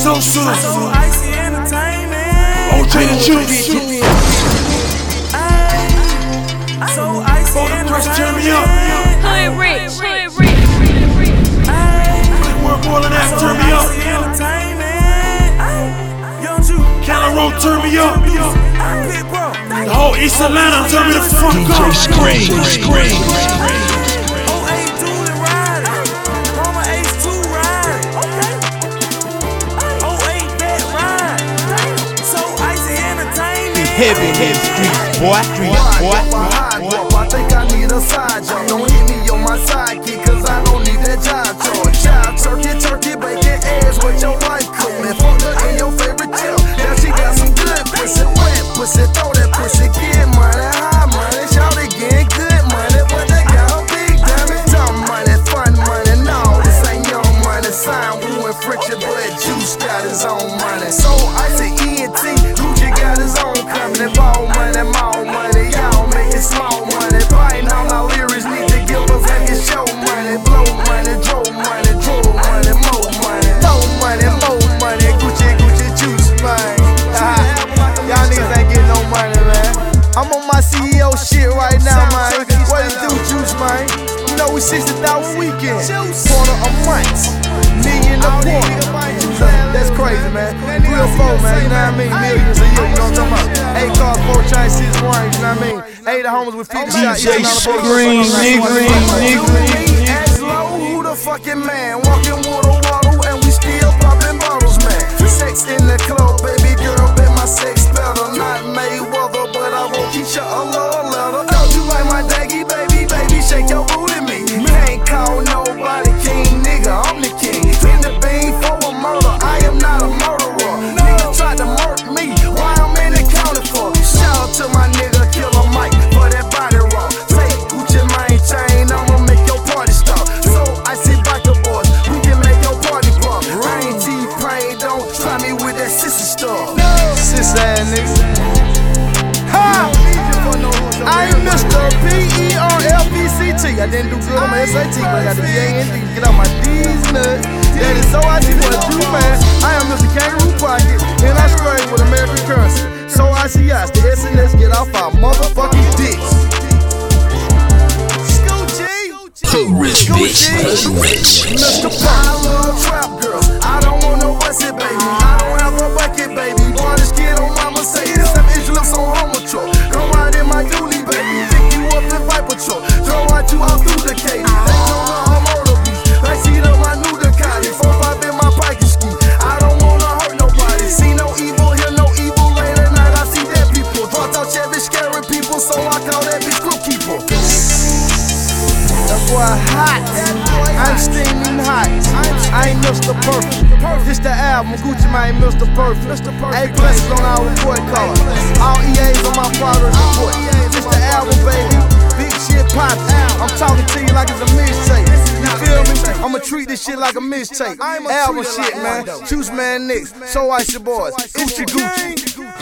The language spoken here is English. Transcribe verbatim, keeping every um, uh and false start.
social. So icy entertainment. O J the Juice. So icy entertainment. Turn me up. Hood rich, hood rich. Work more than that, turn me up. Cali Road, turn me up. The whole East Atlanta, turn me the fuck up. D J Scream, Scream. oh eight dude ride. Mama Ace two ride. oh eight vet ride. So icy entertainment. Heavy in the streets, boy. Streets, boy. I think I need a side job. Don't hit me on my sidekick, cause I don't need that job charge. Child turkey, turkey, bacon, eggs, what your wife cook. Man, fuck her in your favorite tail. Now she got some good pussy, wet pussy, throw that pussy, get money, high money, shout it, get good money, but they got a big diamond. Dumb money, fun money, no, this ain't young money. Sign Wu and friction, but Juice got his own money. So I say E N T, Gucci got his own company. Ball money, more money, y'all make it small money. Biting on our lyrics, need to give us like a show money. Blow money, draw money, draw money, more money. Low money, more money, Gucci, Gucci, Juice, man. Y'all niggas ain't getting no money, man. I'm on my C E O shit right now, man. What it do, Juice, man? You know we sixty thousand weekend, quarter a month, million a quarter. That's crazy, man. Three or four, man. You know what I mean? Millions a year. You know what I'm talking about? Eight cars, four chains, six ones. You know what I mean? Eight homies with fifty shots. D J Scream, nigga, nigga. Ask low, who the fucking man? Walking water, water, and we still popping bottles, man. Sex in the club, baby girl, bet my sex better. Not Mayweather, but I won't teach you a love letter. Don't you like my daggy, baby, baby? Shake your booty, me. Can't call nobody king, nigga. I'm the king. In the bean for a murder. I am not a murderer. Nigga tried to murk me. Why I'm in the county for? Shout out to my nigga Killer Mike for that body roll. Take Gucci mane chain, I'ma make your party stop. So I see biker boys, we can make your party pop. Rain T-Pain, don't try me with that sissy stuff. Sis ass nigga. Ha! I ain't Mister P E R L P C T. I didn't do good on my S A T, but I got the B A N D to get out my D's nuts. That is so I see what a true man. I am Mister Kangaroo Pocket, and I straight with American currency. So I see us, the S N S get off our motherfucking dicks. Hood rich, bitch. Hood rich. Mister Pop, I love trap girls. I don't want no pussy, baby. I don't have a bucket, baby. Boy, this kid on my Mercedes. Them itch lips on home truck. Come ride in my dually, baby. Pick you up in Viper truck. Throw right you out through the cave. They know I'm murder beast. Like see them my new Ducati. Four five in my pocket ski. I don't wanna hurt nobody. See no evil, hear no evil. Late at night I see dead people. Dropped out Chevy scaring people, so I call that bitch group keeper. That boy hot, I'm steaming hot. I ain't Mister Perfect. This the album, Gucci Mane, Mister Perfect. A plus on our report card. All E As on my progress report. This the album, baby. Big shit poppin'. I'm talking to you like it's a mixtape. You feel me? I'ma treat this shit like a mixtape. Album shit, man. Juice Man Nicks. So Icy Boys. Gucci Gucci.